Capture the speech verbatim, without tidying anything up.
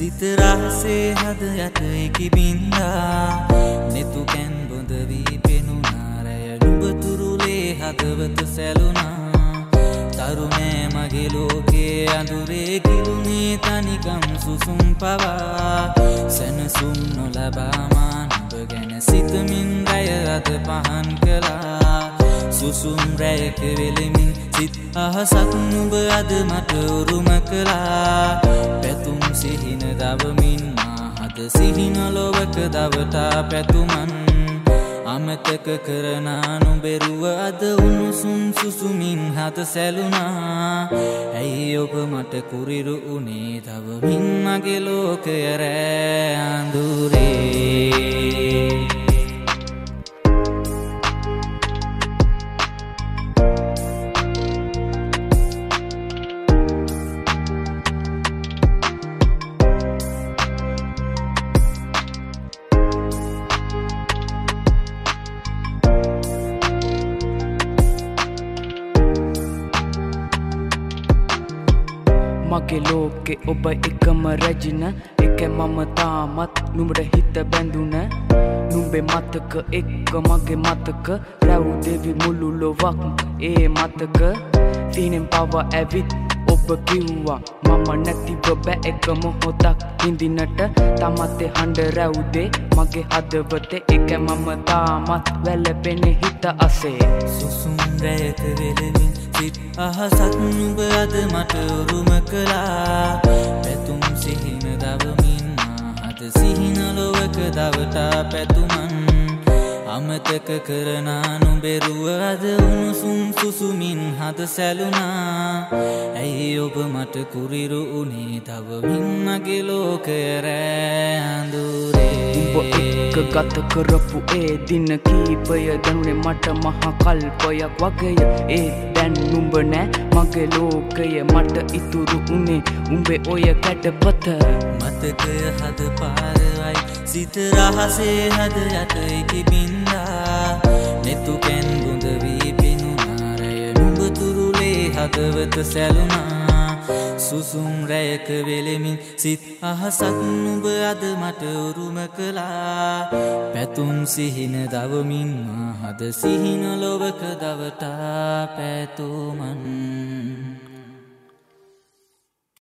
සිත රහසේ හද යට එකි බින්දා නෙතු කැන් බොඳ වී පෙනුණා රැය නුඹ තුරුලේ හදවත සැලුණා තරුණෑ මගේ ලෝකේ අඳුරේ කිලුනේ තනිකම් සුසුම් පවා සැනසුම් නොලබා මා නුඹ ගැන සිතමින් රැය අද පහන් කළා සුසුම් රැයක වෙලෙමින් සිත් අහසක් නුඹ අද මට උරුම කළා පැතුම් සිහින දවමින් මා හද සිහින ලොවක දවටා පැතුමන් අමතක කරනා නුඹෙරුව අද උණුසුම් සුසුමින් හත සැලුණා ඇයි ඔබ මට කුරිරු උනේ තවමින් මගේ ලෝකය රෑ අඳුරේ මගේ ලෝකෙ ඔබ එකම රැජින එක මම තාමත් නුඹට හිත බැඳුන නුඹේ මතක එක්ක මගේ මතක රැව් දෙවි මුළු ලොවක් ඒ මතක තිනෙන් පව ඇවිත් ඔබ කිව්වා මම නැතිව බෑ එක මොහොතක් හිඳිනට තමතේ හඬ රැව්දේ මගේ හදවතේ එක මම තාමත් වැළපෙන්නේ හිත අසේ සුසුම් රැයක වෙලෙමින් සිත් අහසක් නුඹ අද මට උරුම කළා පැතුම් සිහින දවමින් මා හද සිහින ලොවක දවටා පැතුමන් අමතක කරනා නුඹෙරුව අද උණුසුම් සුසුමින් හද සැලුණා ඇයි ඔබ මට කුරිරු උනේ තවමින් මගේ ලෝකය රෑ අඳුරේ උඹ එක්ක ගත කරපු ඒ දින කීපය දැනුනේ මට මහා කල්පයක් වගේය ඒ දැන් නුඹ නෑ මගේ ලෝකය මට ඉතුරු උනේ උඹේ ඔය කැටපත මතකය හද පාරවයි සිත රහසේ හද යට එකි බින්දා නෙතු කැන් බොඳ වී පෙනුණා රැය නුඹ තුරුලේ හදවත සැලුණා සුසුම් රැයක වෙලෙමින් සිත් අහසක් නුඹ අද මට උරුම කළා පැතුම් සිහින දවමින් මා හද සිහින ලොවක දවටා පැතුමන්